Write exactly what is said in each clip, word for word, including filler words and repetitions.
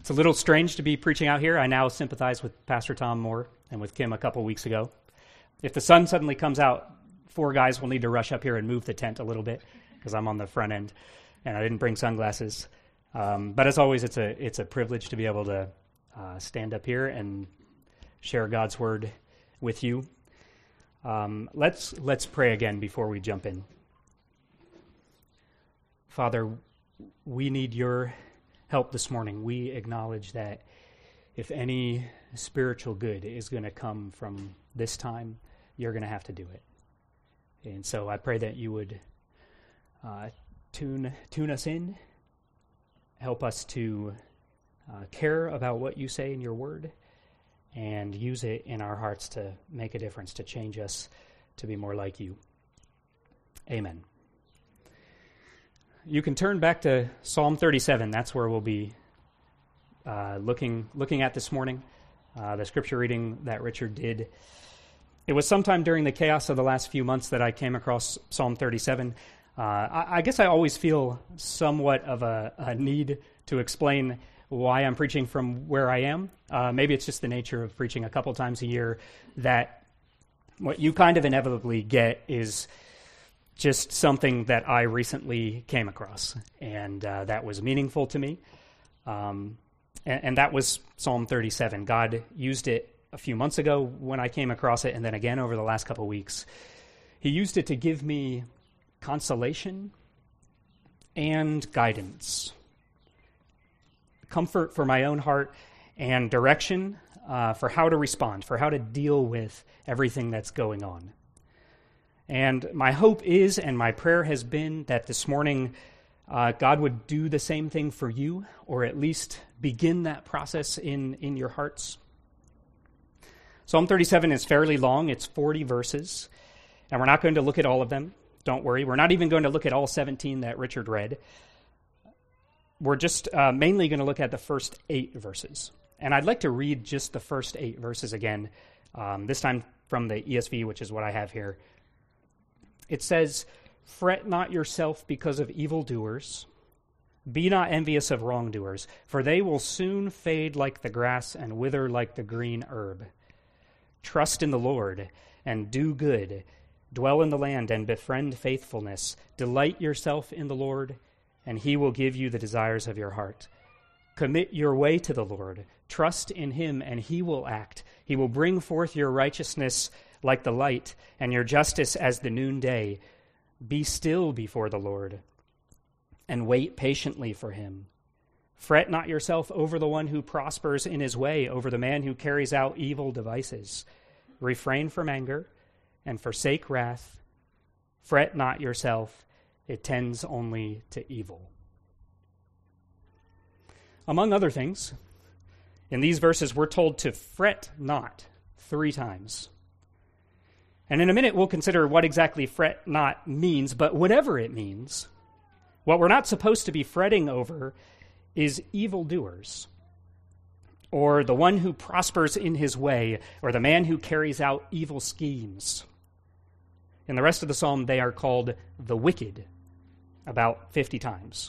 It's a little strange to be preaching out here. I now sympathize with Pastor Tom more and with Kim a couple weeks ago. If the sun suddenly comes out, four guys will need to rush up here and move the tent a little bit because I'm on the front end and I didn't bring sunglasses. Um, but as always, it's a it's a privilege to be able to uh, stand up here and share God's word with you. Um, let's let's pray again before we jump in. Father, we need your help this morning. We acknowledge that if any spiritual good is going to come from this time, you're going to have to do it. And so I pray that you would uh, tune tune us in, help us to uh, care about what you say in your word, and use it in our hearts to make a difference, to change us to be more like you. Amen. You can turn back to Psalm thirty-seven. That's where we'll be uh, looking looking at this morning, uh, the scripture reading that Richard did. It was sometime during the chaos of the last few months that I came across Psalm thirty-seven. Uh, I, I guess I always feel somewhat of a, a need to explain why I'm preaching from where I am. Uh, maybe it's just the nature of preaching a couple times a year that what you kind of inevitably get is just something that I recently came across, and uh, that was meaningful to me. Um, and, and that was Psalm thirty-seven. God used it a few months ago when I came across it, and then again over the last couple of weeks. He used it to give me consolation and guidance, comfort for my own heart, and direction uh, for how to respond, for how to deal with everything that's going on. And my hope is, and my prayer has been, that this morning uh, God would do the same thing for you, or at least begin that process in, in your hearts. Psalm thirty-seven is fairly long. It's forty verses, and we're not going to look at all of them. Don't worry. We're not even going to look at all seventeen that Richard read. We're just uh, mainly going to look at the first eight verses. And I'd like to read just the first eight verses again, um, this time from the E S V, which is what I have here. It says, "Fret not yourself because of evildoers. Be not envious of wrongdoers, for they will soon fade like the grass and wither like the green herb. Trust in the Lord and do good. Dwell in the land and befriend faithfulness. Delight yourself in the Lord, and he will give you the desires of your heart. Commit your way to the Lord. Trust in him, and he will act. He will bring forth your righteousness like the light, and your justice as the noonday. Be still before the Lord, and wait patiently for him. Fret not yourself over the one who prospers in his way, over the man who carries out evil devices. Refrain from anger, and forsake wrath. Fret not yourself, it tends only to evil." Among other things, in these verses we're told to fret not three times. And in a minute we'll consider what exactly fret not means, but whatever it means, what we're not supposed to be fretting over is evildoers, or the one who prospers in his way, or the man who carries out evil schemes. In the rest of the psalm, they are called the wicked, about fifty times.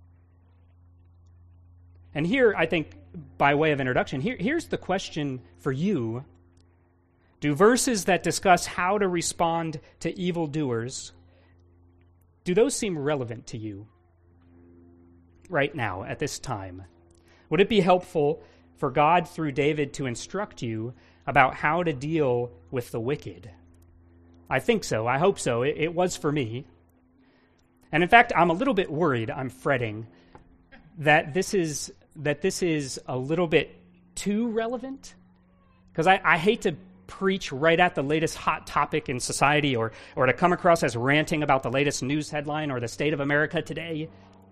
And here, I think, by way of introduction, here, here's the question for you. Do verses that discuss how to respond to evildoers, do those seem relevant to you right now, at this time? Would it be helpful for God, through David, to instruct you about how to deal with the wicked? I think so. I hope so. It, it was for me. And in fact, I'm a little bit worried, I'm fretting, that this is that this is a little bit too relevant. Because I, I hate to preach right at the latest hot topic in society, or, or to come across as ranting about the latest news headline or the state of America today.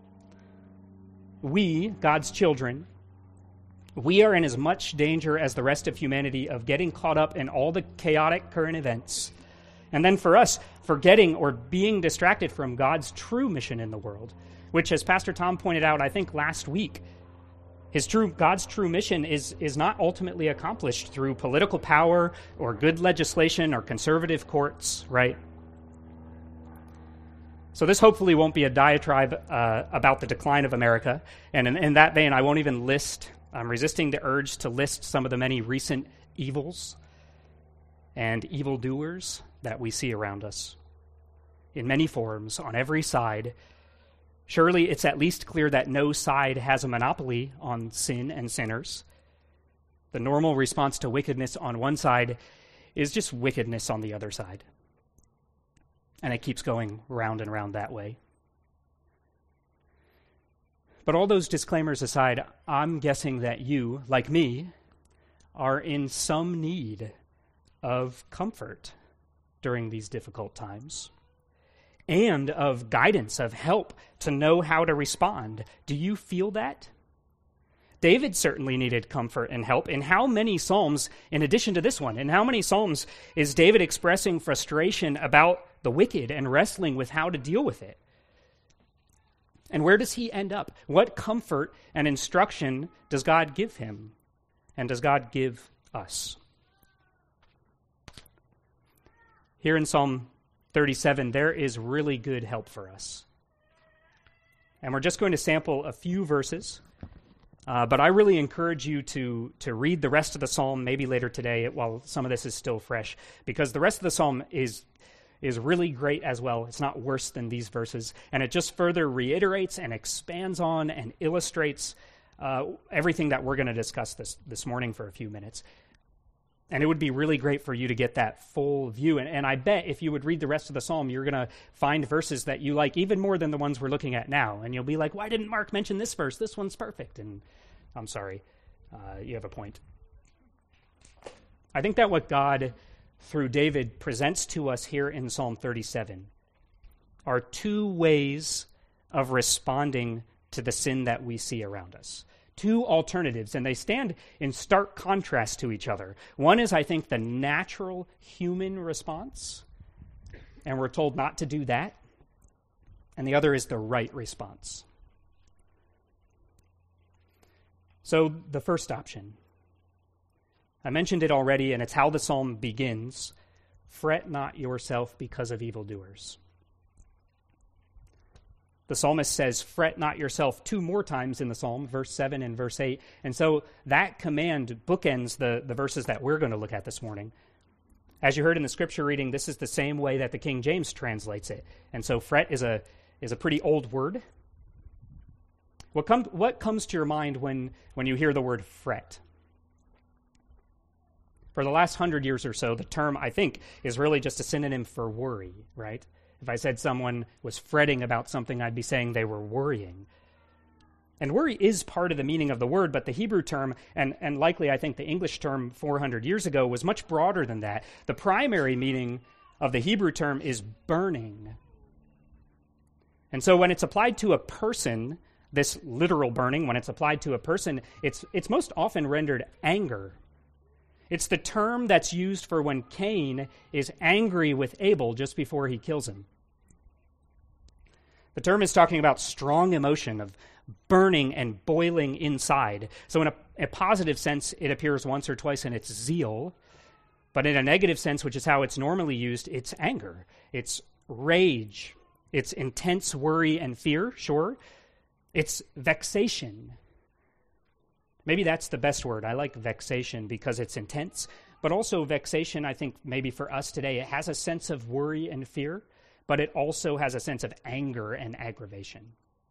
We, God's children, we are in as much danger as the rest of humanity of getting caught up in all the chaotic current events, and then for us, forgetting or being distracted from God's true mission in the world, which, as Pastor Tom pointed out, I think last week, his true God's true mission is, is not ultimately accomplished through political power or good legislation or conservative courts, right? So this hopefully won't be a diatribe uh, about the decline of America, and in, in that vein, I won't even list I'm resisting the urge to list some of the many recent evils and evildoers that we see around us in many forms, on every side. Surely it's at least clear that no side has a monopoly on sin and sinners. The normal response to wickedness on one side is just wickedness on the other side. And it keeps going round and round that way. But all those disclaimers aside, I'm guessing that you, like me, are in some need of comfort during these difficult times, and of guidance, of help to know how to respond. Do you feel that? David certainly needed comfort and help. In how many Psalms, in addition to this one, in how many Psalms is David expressing frustration about the wicked and wrestling with how to deal with it? And where does he end up? What comfort and instruction does God give him? And does God give us? Here in Psalm thirty-seven, there is really good help for us. And we're just going to sample a few verses, uh, but I really encourage you to, to read the rest of the psalm, maybe later today while some of this is still fresh, because the rest of the psalm is, is really great as well. It's not worse than these verses, and it just further reiterates and expands on and illustrates uh, everything that we're going to discuss this, this morning for a few minutes. And it would be really great for you to get that full view. And, and I bet if you would read the rest of the psalm, you're going to find verses that you like even more than the ones we're looking at now. And you'll be like, why didn't Mark mention this verse? This one's perfect. And I'm sorry, uh, you have a point. I think that what God, through David, presents to us here in Psalm thirty-seven are two ways of responding to the sin that we see around us. Two alternatives, and they stand in stark contrast to each other. One is, I think, the natural human response, and we're told not to do that. And the other is the right response. So the first option, I mentioned it already, and it's how the psalm begins. Fret not yourself because of evildoers. The psalmist says, fret not yourself two more times in the psalm, verse seven and verse eight. And so that command bookends the, the verses that we're going to look at this morning. As you heard in the scripture reading, this is the same way that the King James translates it. And so fret is a is a pretty old word. What, come, what comes to your mind when, when you hear the word fret? For the last hundred years or so, the term, I think, is really just a synonym for worry, right? If I said someone was fretting about something, I'd be saying they were worrying. And worry is part of the meaning of the word, but the Hebrew term, and, and likely I think the English term four hundred years ago, was much broader than that. The primary meaning of the Hebrew term is burning. And so when it's applied to a person, this literal burning, when it's applied to a person, it's it's most often rendered anger. It's the term that's used for when Cain is angry with Abel just before he kills him. The term is talking about strong emotion of burning and boiling inside. So in a, a positive sense, it appears once or twice in its zeal. But in a negative sense, which is how it's normally used, it's anger. It's rage. It's intense worry and fear, sure. It's vexation. Maybe that's the best word. I like vexation because it's intense. But also vexation, I think maybe for us today, it has a sense of worry and fear, but it also has a sense of anger and aggravation.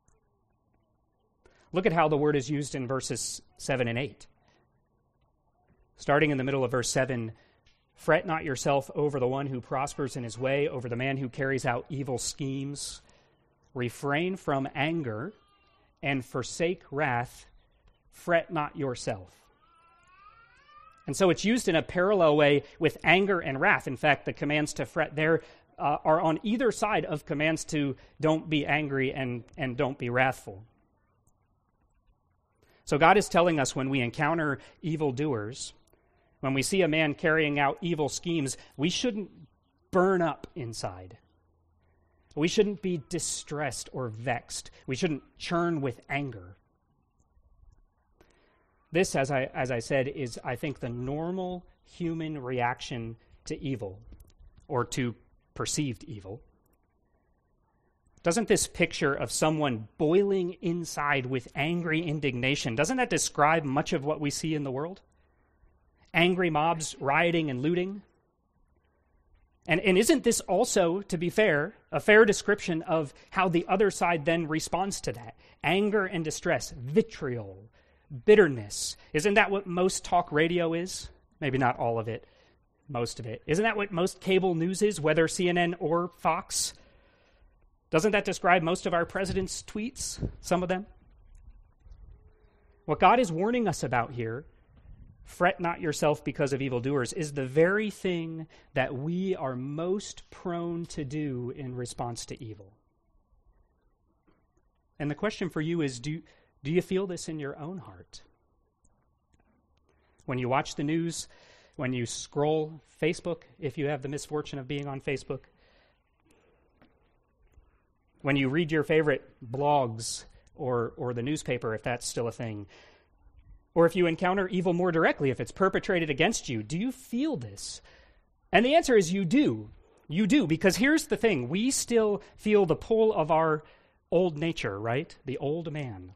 Look at how the word is used in verses seven and eight. Starting in the middle of verse seven, fret not yourself over the one who prospers in his way, over the man who carries out evil schemes. Refrain from anger and forsake wrath. Fret not yourself. And so it's used in a parallel way with anger and wrath. In fact, the commands to fret there uh, are on either side of commands to don't be angry and, and don't be wrathful. So God is telling us when we encounter evildoers, when we see a man carrying out evil schemes, we shouldn't burn up inside. We shouldn't be distressed or vexed. We shouldn't churn with anger. This, as I as I said, is, I think, the normal human reaction to evil, or to perceived evil. Doesn't this picture of someone boiling inside with angry indignation, doesn't that describe much of what we see in the world? Angry mobs rioting and looting. And, and isn't this also, to be fair, a fair description of how the other side then responds to that? Anger and distress, vitriol, bitterness. Isn't that what most talk radio is? Maybe not all of it, most of it. Isn't that what most cable news is, whether C N N or Fox? Doesn't that describe most of our president's tweets, some of them? What God is warning us about here, fret not yourself because of evildoers, is the very thing that we are most prone to do in response to evil. And the question for you is, do, do you feel this in your own heart? When you watch the news, when you scroll Facebook, if you have the misfortune of being on Facebook, when you read your favorite blogs or, or the newspaper, if that's still a thing, or if you encounter evil more directly, if it's perpetrated against you, do you feel this? And the answer is you do. You do, because here's the thing. We still feel the pull of our old nature, right? The old man.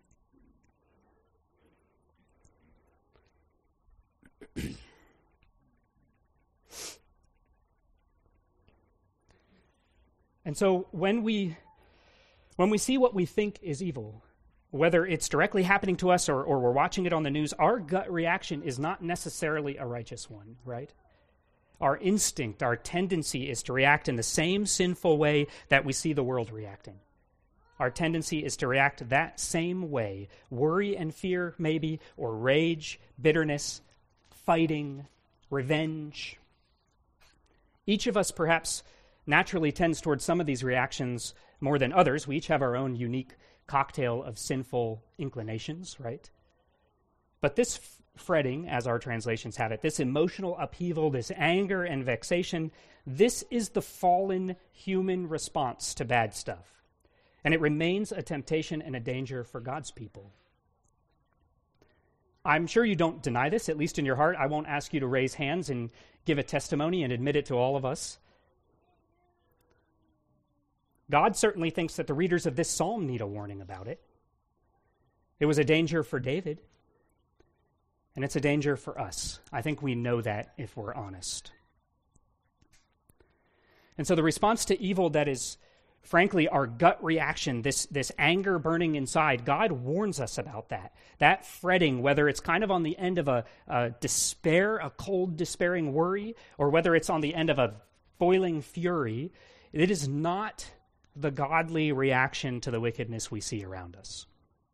And so when we when we see what we think is evil, whether it's directly happening to us or, or we're watching it on the news, our gut reaction is not necessarily a righteous one, right? Our instinct, our tendency is to react in the same sinful way that we see the world reacting. Our tendency is to react that same way. Worry and fear, maybe, or rage, bitterness, fighting, revenge. Each of us perhaps naturally tends towards some of these reactions more than others. We each have our own unique cocktail of sinful inclinations, right? But this f- fretting, as our translations have it, this emotional upheaval, this anger and vexation, this is the fallen human response to bad stuff. And it remains a temptation and a danger for God's people. I'm sure you don't deny this, at least in your heart. I won't ask you to raise hands and give a testimony and admit it to all of us. God certainly thinks that the readers of this psalm need a warning about it. It was a danger for David, and it's a danger for us. I think we know that if we're honest. And so the response to evil that is, frankly, our gut reaction, this, this anger burning inside, God warns us about that. That fretting, whether it's kind of on the end of a, a despair, a cold, despairing worry, or whether it's on the end of a boiling fury, it is not the godly reaction to the wickedness we see around us.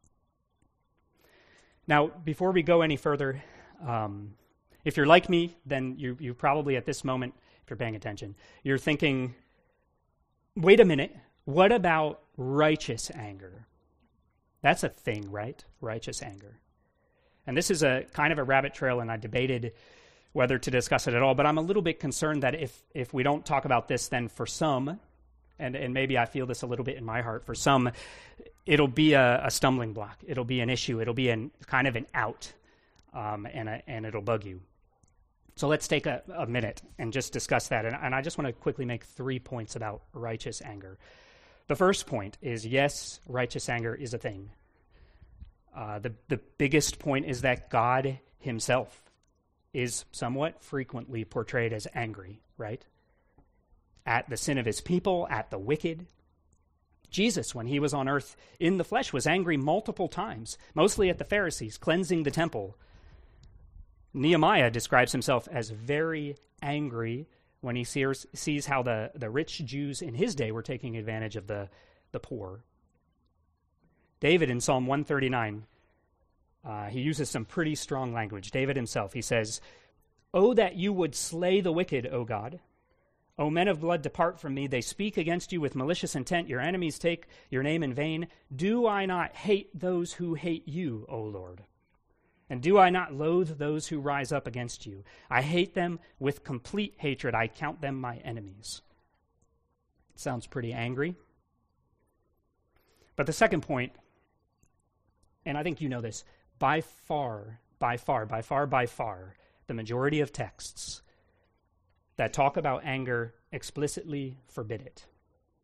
Now, before we go any further, um, if you're like me, then you, you probably at this moment, if you're paying attention, you're thinking, wait a minute, what about righteous anger? That's a thing, right? Righteous anger. And this is a kind of a rabbit trail, and I debated whether to discuss it at all, but I'm a little bit concerned that if, if we don't talk about this, then for some, and, and maybe I feel this a little bit in my heart, for some, it'll be a, a stumbling block. It'll be an issue. It'll be an, kind of an out, um, and, a, and it'll bug you. So let's take a, a minute and just discuss that. And, and I just want to quickly make three points about righteous anger. The first point is, yes, righteous anger is a thing. Uh, the, the biggest point is that God himself is somewhat frequently portrayed as angry, right? At the sin of his people, at the wicked. Jesus, when he was on earth in the flesh, was angry multiple times, mostly at the Pharisees, cleansing the temple. Nehemiah describes himself as very angry when he sees, sees how the, the rich Jews in his day were taking advantage of the, the poor. David in Psalm one thirty-nine, uh, he uses some pretty strong language. David himself, he says, "Oh, that you would slay the wicked, O God. O men of blood, depart from me. They speak against you with malicious intent. Your enemies take your name in vain. Do I not hate those who hate you, O Lord? And do I not loathe those who rise up against you? I hate them with complete hatred. I count them my enemies." It sounds pretty angry. But the second point, and I think you know this, by far, by far, by far, by far, the majority of texts that talk about anger explicitly forbid it.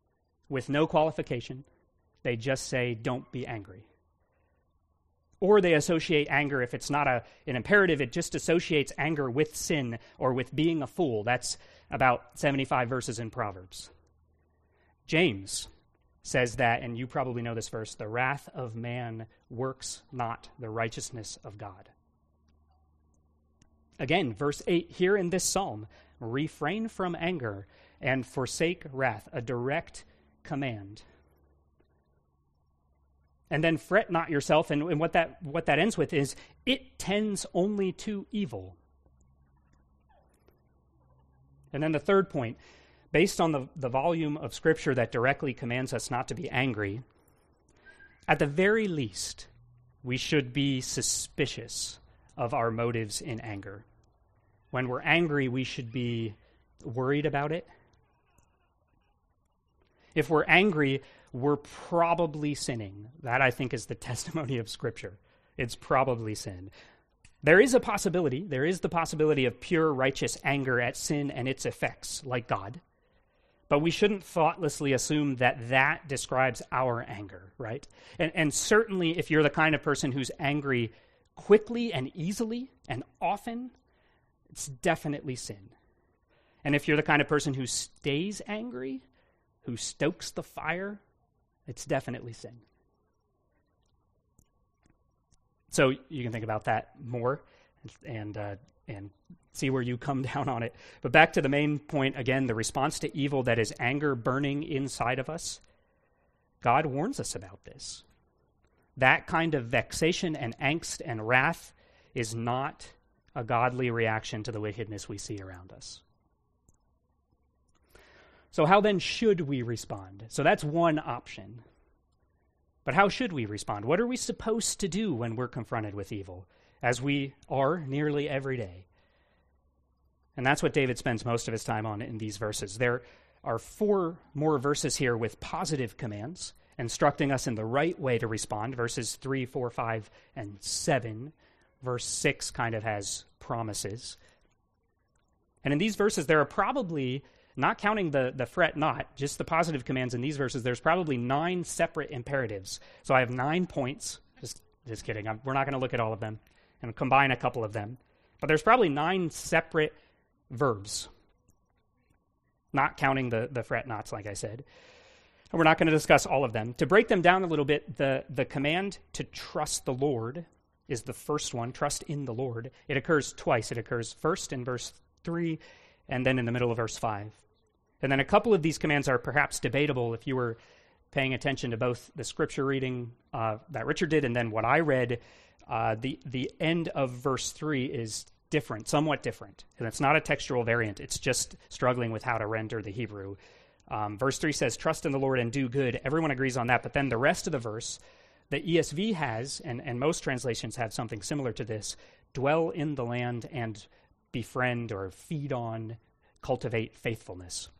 with no qualification. They just say, don't be angry. Or they associate anger, if it's not a, an imperative, it just associates anger with sin or with being a fool. That's about seventy-five verses in Proverbs. James says that, and you probably know this verse, the wrath of man works not the righteousness of God. Again, verse eight here in this psalm, refrain from anger and forsake wrath, a direct command. And then fret not yourself, and, and what that what that ends with is, it tends only to evil. And then the third point, based on the, the volume of Scripture that directly commands us not to be angry, at the very least, we should be suspicious of our motives in anger. When we're angry, we should be worried about it. If we're angry, we're probably sinning. That, I think, is the testimony of Scripture. It's probably sin. There is a possibility, there is the possibility of pure righteous anger at sin and its effects, like God. But we shouldn't thoughtlessly assume that that describes our anger, right? And, and certainly if you're the kind of person who's angry quickly and easily and often, it's definitely sin. And if you're the kind of person who stays angry, who stokes the fire, it's definitely sin. So you can think about that more and uh, and see where you come down on it. But back to the main point again, the response to evil that is anger burning inside of us. God warns us about this. That kind of vexation and angst and wrath is not a godly reaction to the wickedness we see around us. So how then should we respond? So that's one option. But how should we respond? What are we supposed to do when we're confronted with evil, as we are nearly every day? And that's what David spends most of his time on in these verses. There are four more verses here with positive commands, instructing us in the right way to respond. Verses three, four, five, and seven. Verse six kind of has promises. And in these verses, there are probably, not counting the, the fret not, just the positive commands in these verses, there's probably nine separate imperatives. So I have nine points. Just, just kidding. I'm, we're not going to look at all of them and combine a couple of them. But there's probably nine separate verbs, not counting the, the fret nots, like I said. And we're not going to discuss all of them. To break them down a little bit, the, the command to trust the Lord is the first one, trust in the Lord. It occurs twice. It occurs first in verse three and then in the middle of verse five. And then a couple of these commands are perhaps debatable if you were paying attention to both the scripture reading uh, that Richard did and then what I read. Uh, the, the end of verse three is different, somewhat different. And it's not a textual variant. It's just struggling with how to render the Hebrew. Um, verse three says, trust in the Lord and do good. Everyone agrees on that. But then the rest of the verse, the E S V has, and, and most translations have something similar to this, dwell in the land and befriend or feed on, cultivate faithfulness.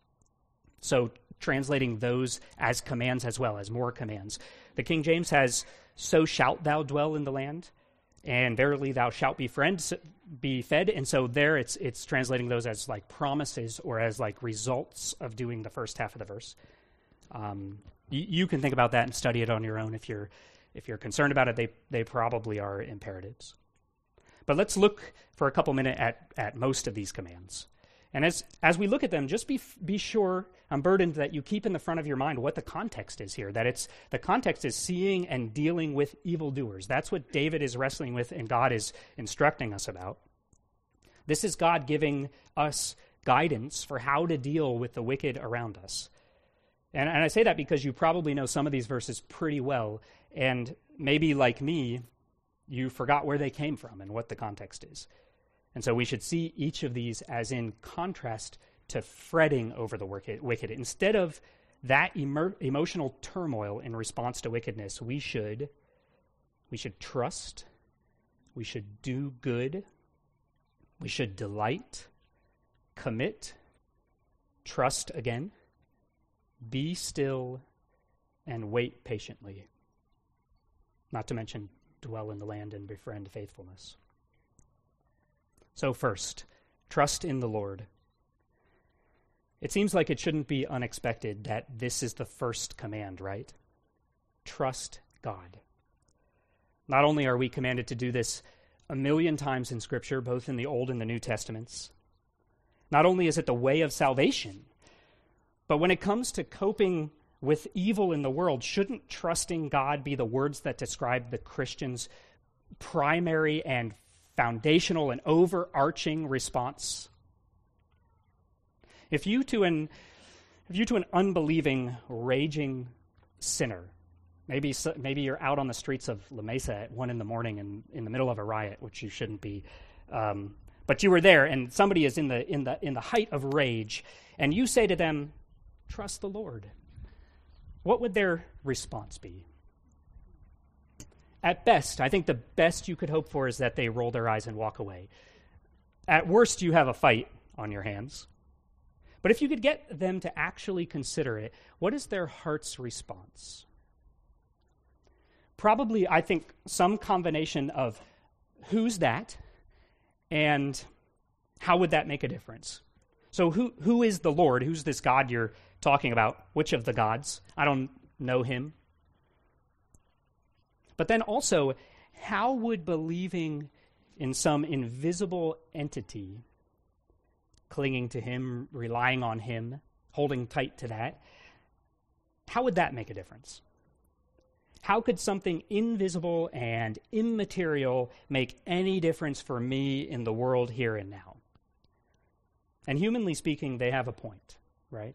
So translating those as commands as well, as more commands. The King James has, so shalt thou dwell in the land, and verily thou shalt be friend, be fed. And so there it's it's translating those as like promises or as like results of doing the first half of the verse. Um, you, you can think about that and study it on your own if you're if you're concerned about it. They they probably are imperatives. But let's look for a couple minutes at, at most of these commands. And as as we look at them, just be be sure, I'm burdened that you keep in the front of your mind what the context is here, that it's the context is seeing and dealing with evildoers. That's what David is wrestling with and God is instructing us about. This is God giving us guidance for how to deal with the wicked around us. And, and I say that because you probably know some of these verses pretty well, and maybe like me, you forgot where they came from and what the context is. And so we should see each of these as in contrast to fretting over the wicked. Instead of that emer- emotional turmoil in response to wickedness, we should, we should trust, we should do good, we should delight, commit, trust again, be still, and wait patiently. Not to mention dwell in the land and befriend faithfulness. So first, trust in the Lord. It seems like it shouldn't be unexpected that this is the first command, right? Trust God. Not only are we commanded to do this a million times in Scripture, both in the Old and the New Testaments, not only is it the way of salvation, but when it comes to coping with evil in the world, shouldn't trusting God be the words that describe the Christian's primary and foundational and overarching response? If you to an if you to an unbelieving, raging sinner, maybe maybe you're out on the streets of La Mesa at one in the morning and in the middle of a riot, which you shouldn't be, um, but you were there, and somebody is in the in the in the height of rage, and you say to them, "Trust the Lord." What would their response be? At best, I think the best you could hope for is that they roll their eyes and walk away. At worst, you have a fight on your hands. But if you could get them to actually consider it, what is their heart's response? Probably, I think, some combination of who's that and how would that make a difference? So who who is the Lord? Who's this God you're talking about? Which of the gods? I don't know him. But then also, how would believing in some invisible entity, clinging to him, relying on him, holding tight to that, how would that make a difference? How could something invisible and immaterial make any difference for me in the world here and now? And humanly speaking, they have a point, right?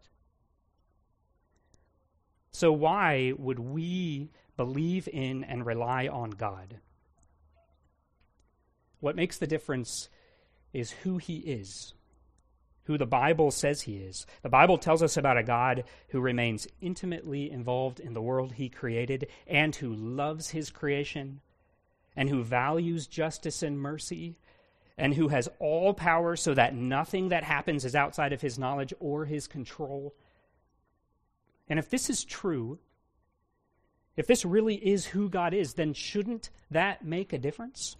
So why would we believe in and rely on God? What makes the difference is who he is, who the Bible says he is. The Bible tells us about a God who remains intimately involved in the world he created and who loves his creation and who values justice and mercy and who has all power so that nothing that happens is outside of his knowledge or his control. And if this is true, if this really is who God is, then shouldn't that make a difference?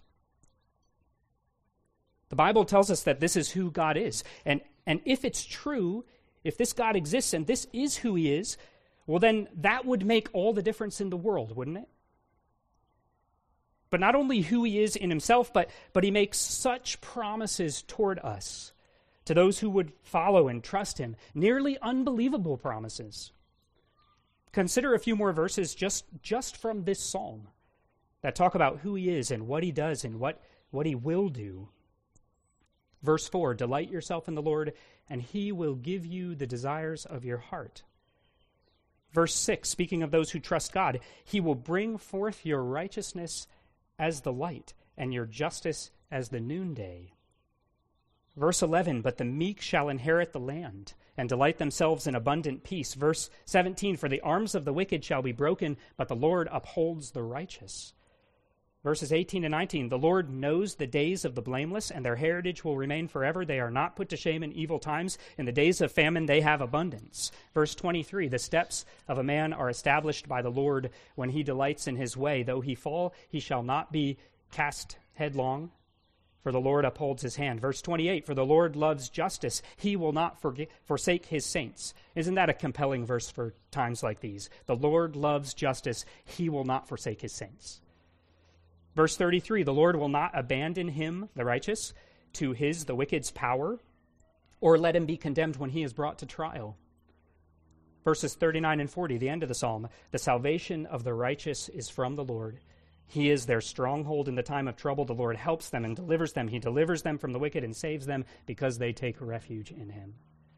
The Bible tells us that this is who God is. And, and if it's true, if this God exists and this is who he is, well, then that would make all the difference in the world, wouldn't it? But not only who he is in himself, but, but he makes such promises toward us, to those who would follow and trust him, nearly unbelievable promises. Consider a few more verses just, just from this psalm that talk about who he is and what he does and what, what he will do. Verse four, delight yourself in the Lord, and he will give you the desires of your heart. Verse six, speaking of those who trust God, he will bring forth your righteousness as the light, and your justice as the noonday. Verse eleven, but the meek shall inherit the land, and delight themselves in abundant peace. Verse seventeen, for the arms of the wicked shall be broken, but the Lord upholds the righteous. Verses eighteen and nineteen, the Lord knows the days of the blameless, and their heritage will remain forever. They are not put to shame in evil times. In the days of famine they have abundance. Verse twenty-three, the steps of a man are established by the Lord when he delights in his way. Though he fall, he shall not be cast headlong, for the Lord upholds his hand. Verse twenty-eight, for the Lord loves justice. He will not forget, forsake his saints. Isn't that a compelling verse for times like these? The Lord loves justice. He will not forsake his saints. Verse thirty-three, the Lord will not abandon him, the righteous, to his, the wicked's power, or let him be condemned when he is brought to trial. Verses thirty-nine and forty, the end of the psalm, the salvation of the righteous is from the Lord. He is their stronghold in the time of trouble. The Lord helps them and delivers them. He delivers them from the wicked and saves them because they take refuge in him.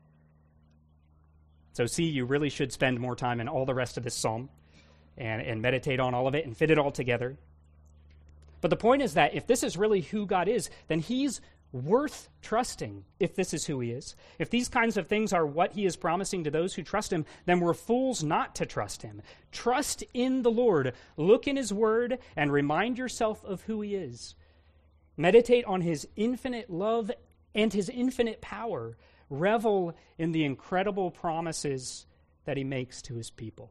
So see, you really should spend more time in all the rest of this psalm and, and meditate on all of it and fit it all together. But the point is that if this is really who God is, then he's worth trusting if this is who he is. If these kinds of things are what he is promising to those who trust him, then we're fools not to trust him. Trust in the Lord. Look in his word and remind yourself of who he is. Meditate on his infinite love and his infinite power. Revel in the incredible promises that he makes to his people.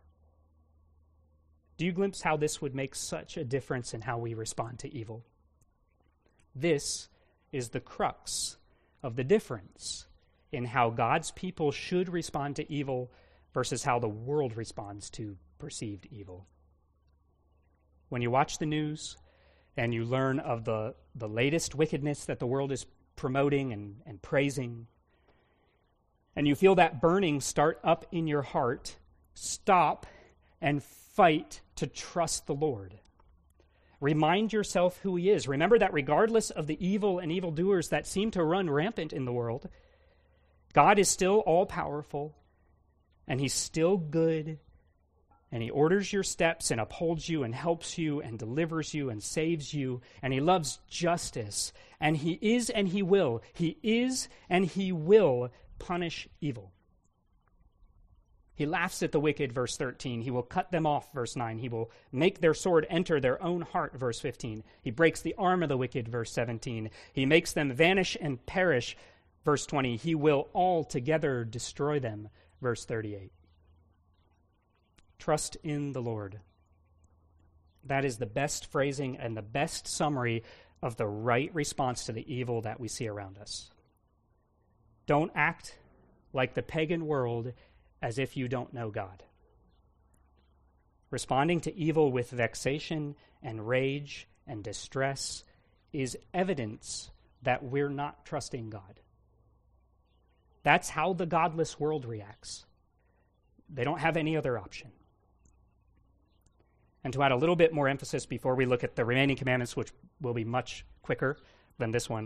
Do you glimpse how this would make such a difference in how we respond to evil? This is the crux of the difference in how God's people should respond to evil versus how the world responds to perceived evil. When you watch the news and you learn of the, the latest wickedness that the world is promoting and, and praising, and you feel that burning start up in your heart, stop and fight to trust the Lord. Remind yourself who he is. Remember that regardless of the evil and evildoers that seem to run rampant in the world, God is still all-powerful, and he's still good, and he orders your steps and upholds you and helps you and delivers you and saves you, and he loves justice, and he is and he will. He is and he will punish evil. He laughs at the wicked, verse thirteen. He will cut them off, verse nine. He will make their sword enter their own heart, verse fifteen. He breaks the arm of the wicked, verse seventeen. He makes them vanish and perish, verse twenty. He will altogether destroy them, verse thirty-eight. Trust in the Lord. That is the best phrasing and the best summary of the right response to the evil that we see around us. Don't act like the pagan world as if you don't know God. Responding to evil with vexation and rage and distress is evidence that we're not trusting God. That's how the godless world reacts. They don't have any other option. And to add a little bit more emphasis before we look at the remaining commandments, which will be much quicker than this one,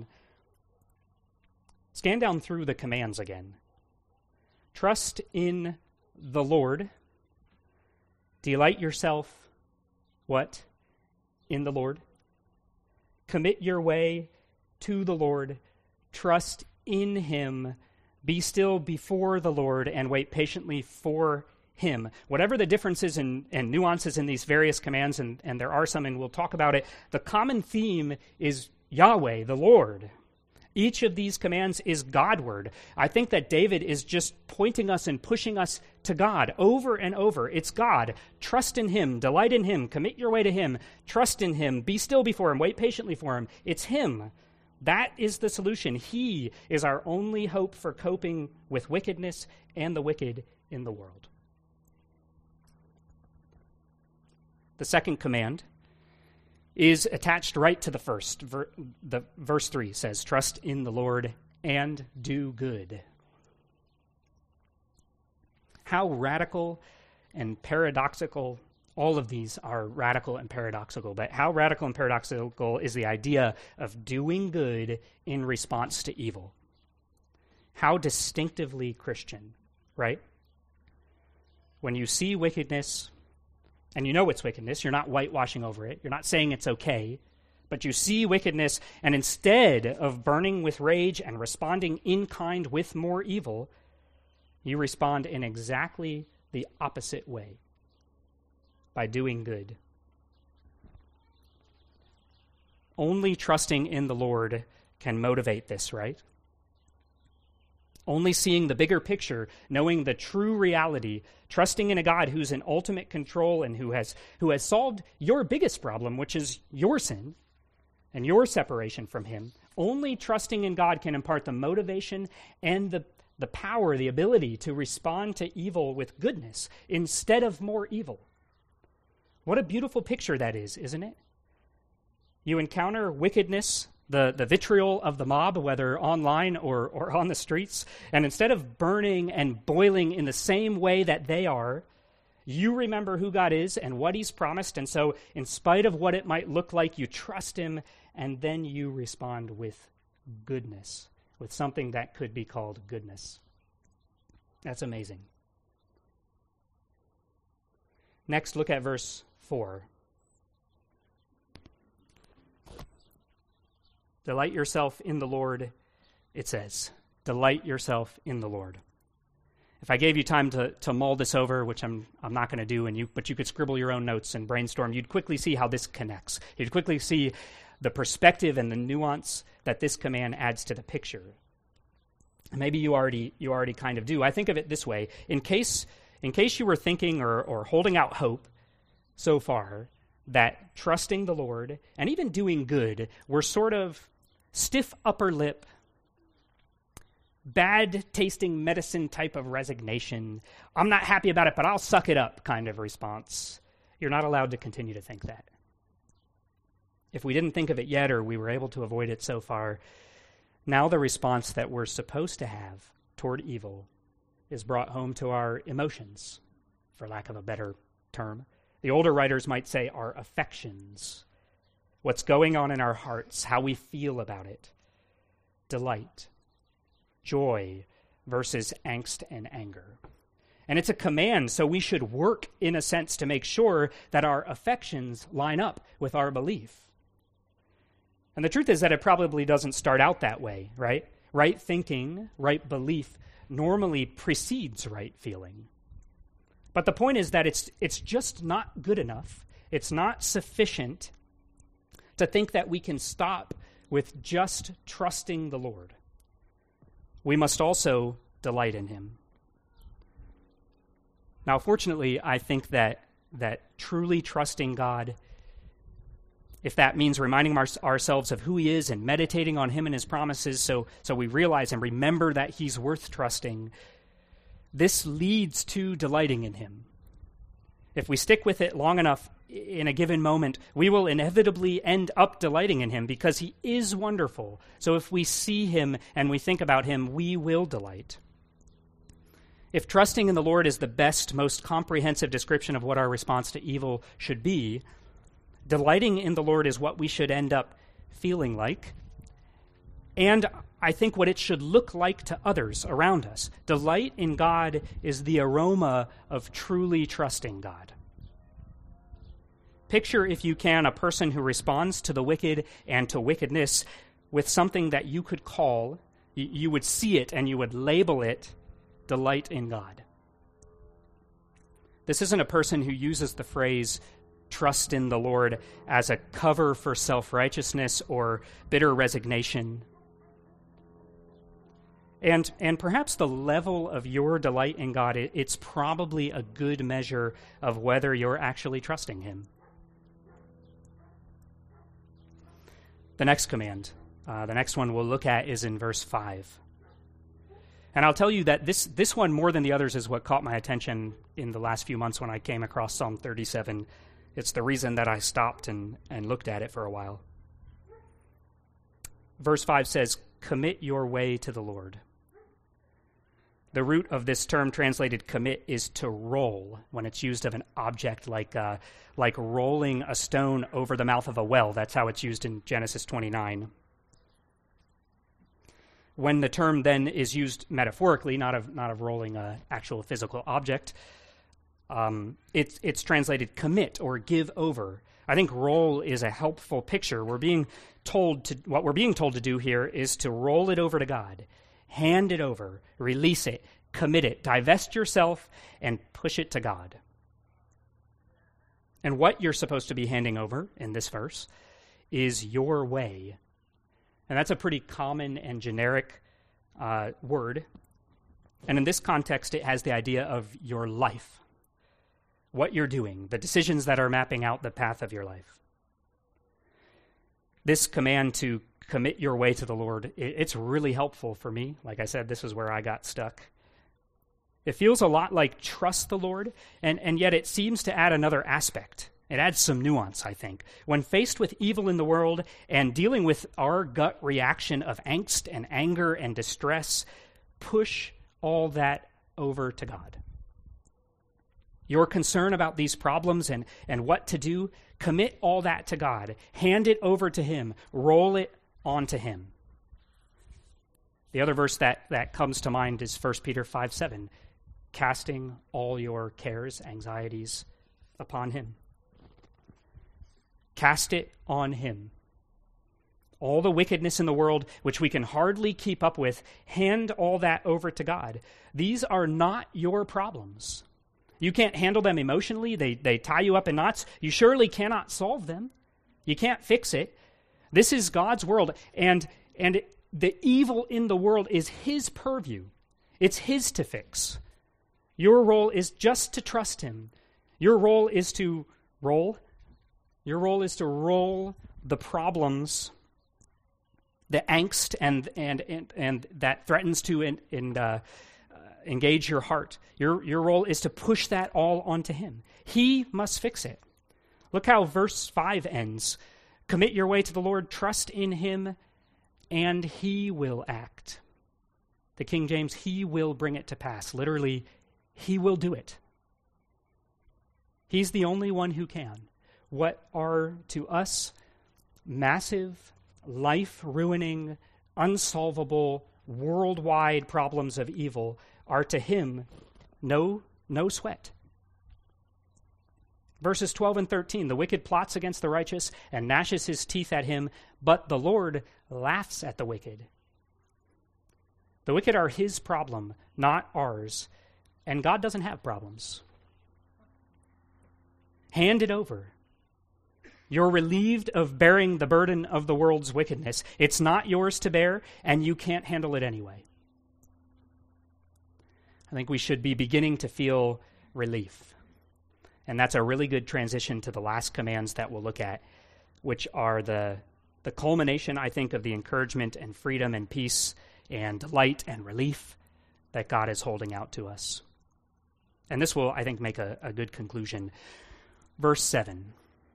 scan down through the commands again. Trust in the Lord. Delight yourself, what? In the Lord. Commit your way to the Lord. Trust in him. Be still before the Lord and wait patiently for him. Whatever the differences and, and nuances in these various commands, and, and there are some, and we'll talk about it, the common theme is Yahweh, the Lord. Each of these commands is Godward. I think that David is just pointing us and pushing us to God over and over. It's God. Trust in him. Delight in him. Commit your way to him. Trust in him. Be still before him. Wait patiently for him. It's him. That is the solution. He is our only hope for coping with wickedness and the wicked in the world. The second command is attached right to the first. Ver, the verse three says, trust in the Lord and do good. How radical and paradoxical, all of these are radical and paradoxical, but how radical and paradoxical is the idea of doing good in response to evil? How distinctively Christian, right? When you see wickedness, and you know it's wickedness, you're not whitewashing over it, you're not saying it's okay, but you see wickedness, and instead of burning with rage and responding in kind with more evil, you respond in exactly the opposite way, by doing good. Only trusting in the Lord can motivate this, right? Only seeing the bigger picture, knowing the true reality, trusting in a God who's in ultimate control and who has who has solved your biggest problem, which is your sin and your separation from him. Only trusting in God can impart the motivation and the, the power, the ability to respond to evil with goodness instead of more evil. What a beautiful picture that is, isn't it? You encounter wickedness, the, the vitriol of the mob, whether online or, or on the streets, and instead of burning and boiling in the same way that they are, you remember who God is and what he's promised, and so in spite of what it might look like, you trust him, and then you respond with goodness, with something that could be called goodness. That's amazing. Next, look at verse four. Delight yourself in the Lord, it says. Delight yourself in the Lord. If I gave you time to, to mull this over, which I'm I'm not going to do, and you but you could scribble your own notes and brainstorm, you'd quickly see how this connects. You'd quickly see the perspective and the nuance that this command adds to the picture. Maybe you already you already kind of do. I think of it this way. In case in case you were thinking or, or holding out hope so far that trusting the Lord and even doing good were sort of stiff upper lip, bad-tasting medicine type of resignation, I'm not happy about it, but I'll suck it up kind of response, you're not allowed to continue to think that. If we didn't think of it yet, or we were able to avoid it so far, now the response that we're supposed to have toward evil is brought home to our emotions, for lack of a better term. The older writers might say our affections, what's going on in our hearts, how we feel about it. Delight, joy versus angst and anger. And it's a command, so we should work, in a sense, to make sure that our affections line up with our belief. And the truth is that it probably doesn't start out that way, right? Right thinking, right belief normally precedes right feeling. But the point is that it's it's just not good enough. It's not sufficient to think that we can stop with just trusting the Lord. We must also delight in him. Now, fortunately, I think that that truly trusting God, if that means reminding our, ourselves of who he is and meditating on him and his promises so, so we realize and remember that he's worth trusting, this leads to delighting in him. If we stick with it long enough in a given moment, we will inevitably end up delighting in him because he is wonderful. So if we see him and we think about him, we will delight. If trusting in the Lord is the best, most comprehensive description of what our response to evil should be, delighting in the Lord is what we should end up feeling like. And I think what it should look like to others around us. Delight in God is the aroma of truly trusting God. Picture, if you can, a person who responds to the wicked and to wickedness with something that you could call, you would see it and you would label it, delight in God. This isn't a person who uses the phrase trust in the Lord as a cover for self-righteousness or bitter resignation. And and perhaps the level of your delight in God, it, it's probably a good measure of whether you're actually trusting him. The next command, uh, the next one we'll look at is in verse five. And I'll tell you that this, this one, more than the others, is what caught my attention in the last few months when I came across Psalm thirty-seven. It's the reason that I stopped and, and looked at it for a while. Verse five says, commit your way to the Lord. The root of this term translated commit is to roll when it's used of an object like uh, like rolling a stone over the mouth of a well. That's how it's used in Genesis twenty-nine. When the term then is used metaphorically, not of not of rolling an actual physical object, um, it's it's translated commit or give over. I think roll is a helpful picture. We're being told to what we're being told to do here is to roll it over to God. Hand it over, release it, commit it, divest yourself, and push it to God. And what you're supposed to be handing over in this verse is your way. And that's a pretty common and generic uh, word. And in this context, it has the idea of your life, what you're doing, the decisions that are mapping out the path of your life. This command to commit your way to the Lord, it's really helpful for me. Like I said, this is where I got stuck. It feels a lot like trust the Lord, and, and yet it seems to add another aspect. It adds some nuance, I think. When faced with evil in the world and dealing with our gut reaction of angst and anger and distress, push all that over to God. Your concern about these problems and, and what to do, commit all that to God. Hand it over to him. Roll it onto him. The other verse that, that comes to mind is First Peter five seven, casting all your cares, anxieties upon him. Cast it on him. All the wickedness in the world, which we can hardly keep up with, hand all that over to God. These are not your problems. You can't handle them emotionally. They, they tie you up in knots. You surely cannot solve them. You can't fix it. This is God's world, and, and the evil in the world is his purview. It's his to fix. Your role is just to trust him. Your role is to roll. Your role is to roll the problems the angst and and and, and that threatens to in, in, uh, uh, engage your heart. Your, your role is to push that all onto him. He must fix it. Look how verse five ends. Commit your way to the Lord, trust in him, and he will act. The King James, he will bring it to pass. Literally, he will do it. He's the only one who can. What are to us massive, life-ruining, unsolvable, worldwide problems of evil are to him no, no sweat. Verses twelve and thirteen, the wicked plots against the righteous and gnashes his teeth at him, but the Lord laughs at the wicked. The wicked are his problem, not ours, and God doesn't have problems. Hand it over. You're relieved of bearing the burden of the world's wickedness. It's not yours to bear, and you can't handle it anyway. I think we should be beginning to feel relief. And that's a really good transition to the last commands that we'll look at, which are the, the culmination, I think, of the encouragement and freedom and peace and light and relief that God is holding out to us. And this will, I think, make a, a good conclusion. Verse seven.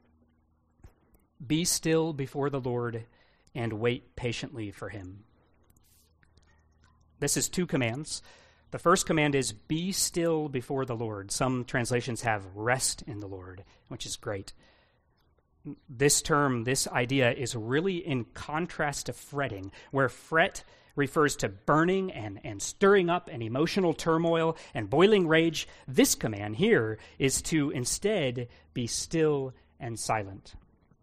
Be still before the Lord and wait patiently for him. This is two commands. The first command is be still before the Lord. Some translations have rest in the Lord, which is great. This term, this idea is really in contrast to fretting, where fret refers to burning and, and stirring up and emotional turmoil and boiling rage. This command here is to instead be still and silent,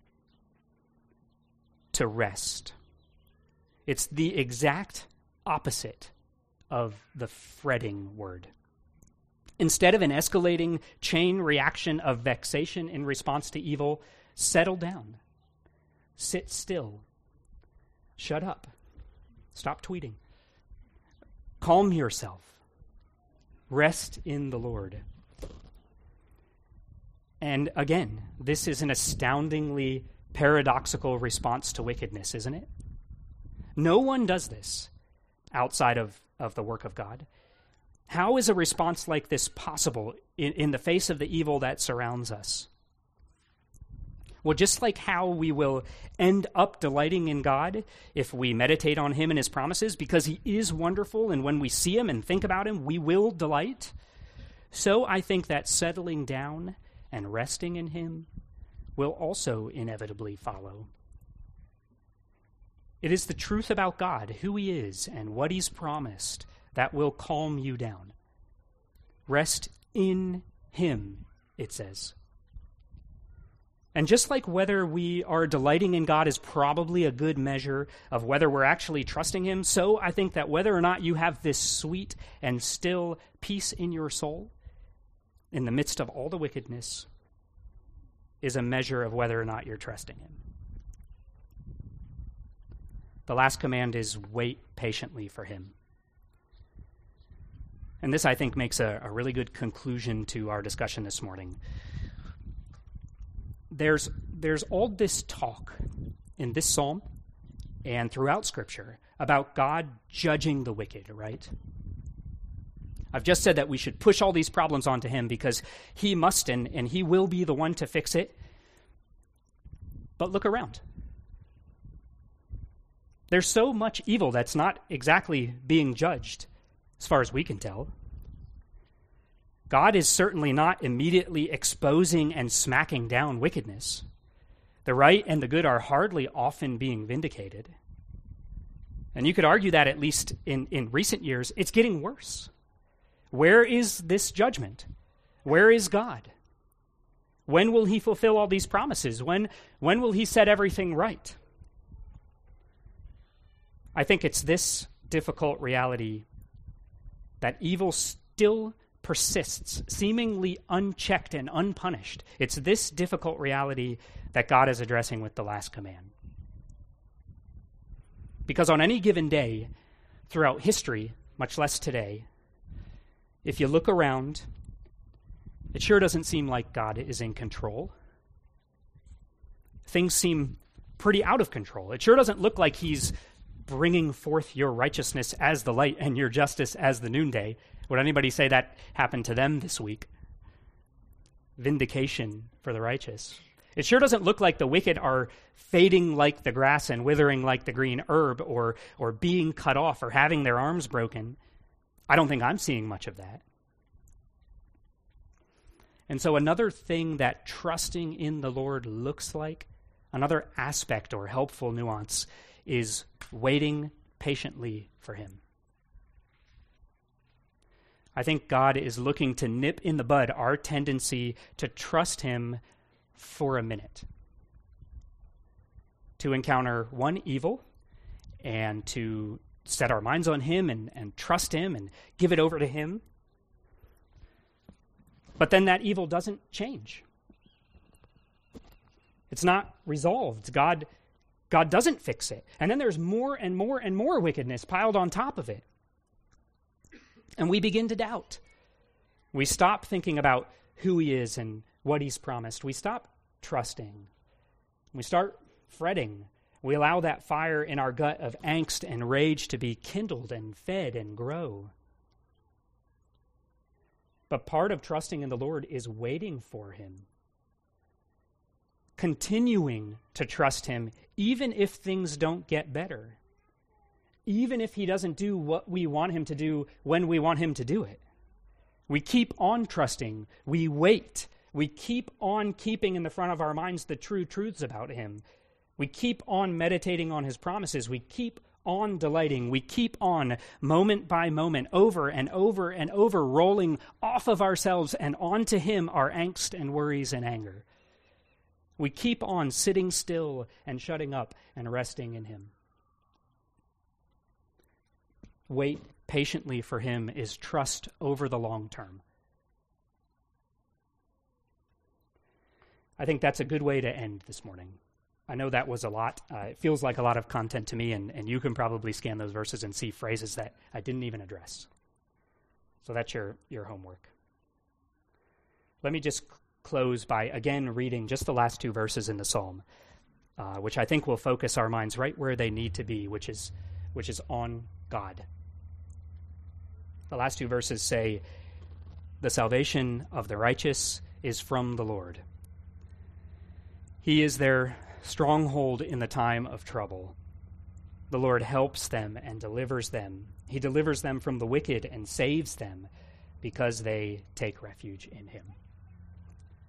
to rest. It's the exact opposite of the fretting word. Instead of an escalating chain reaction of vexation in response to evil, settle down, sit still, shut up. Stop tweeting. Calm yourself. Rest in the Lord. And again, this is an astoundingly paradoxical response to wickedness, isn't it? No one does this outside of, of the work of God. How is a response like this possible in, in the face of the evil that surrounds us? Well, just like how we will end up delighting in God if we meditate on him and his promises, because he is wonderful, and when we see him and think about him, we will delight. So I think that settling down and resting in him will also inevitably follow. It is the truth about God, who he is, and what he's promised that will calm you down. Rest in him, it says. And just like whether we are delighting in God is probably a good measure of whether we're actually trusting him, so I think that whether or not you have this sweet and still peace in your soul in the midst of all the wickedness is a measure of whether or not you're trusting him. The last command is wait patiently for him. And this, I think, makes a, a really good conclusion to our discussion this morning. There's there's all this talk in this psalm and throughout Scripture about God judging the wicked, right? I've just said that we should push all these problems onto him because he must and, and he will be the one to fix it. But look around. There's so much evil that's not exactly being judged, as far as we can tell. God is certainly not immediately exposing and smacking down wickedness. The right and the good are hardly often being vindicated. And you could argue that at least in, in recent years, it's getting worse. Where is this judgment? Where is God? When will he fulfill all these promises? When, when will he set everything right? I think it's this difficult reality that evil still persists, seemingly unchecked and unpunished. It's this difficult reality that God is addressing with the last command. Because on any given day, throughout history, much less today, if you look around, it sure doesn't seem like God is in control. Things seem pretty out of control. It sure doesn't look like he's bringing forth your righteousness as the light and your justice as the noonday. Would anybody say that happened to them this week? Vindication for the righteous. It sure doesn't look like the wicked are fading like the grass and withering like the green herb, or or being cut off or having their arms broken. I don't think I'm seeing much of that. And so another thing that trusting in the Lord looks like, another aspect or helpful nuance, is waiting patiently for him. I think God is looking to nip in the bud our tendency to trust him for a minute, to encounter one evil and to set our minds on him and, and trust him and give it over to him. But then that evil doesn't change. It's not resolved. God, God doesn't fix it. And then there's more and more and more wickedness piled on top of it. And we begin to doubt. We stop thinking about who he is and what he's promised. We stop trusting. We start fretting. We allow that fire in our gut of angst and rage to be kindled and fed and grow. But part of trusting in the Lord is waiting for him. Continuing to trust him even if things don't get better. Even if he doesn't do what we want him to do when we want him to do it. We keep on trusting. We wait. We keep on keeping in the front of our minds the true truths about him. We keep on meditating on his promises. We keep on delighting. We keep on, moment by moment, over and over and over, rolling off of ourselves and onto him our angst and worries and anger. We keep on sitting still and shutting up and resting in him. Wait patiently for him is trust over the long term. I think that's a good way to end this morning. I know that was a lot. Uh, it feels like a lot of content to me, and, and you can probably scan those verses and see phrases that I didn't even address. So that's your, your homework. Let me just c- close by, again, reading just the last two verses in the psalm, uh, which I think will focus our minds right where they need to be, which is, which is on God. The last two verses say, "The salvation of the righteous is from the Lord. He is their stronghold in the time of trouble. The Lord helps them and delivers them. He delivers them from the wicked and saves them because they take refuge in him."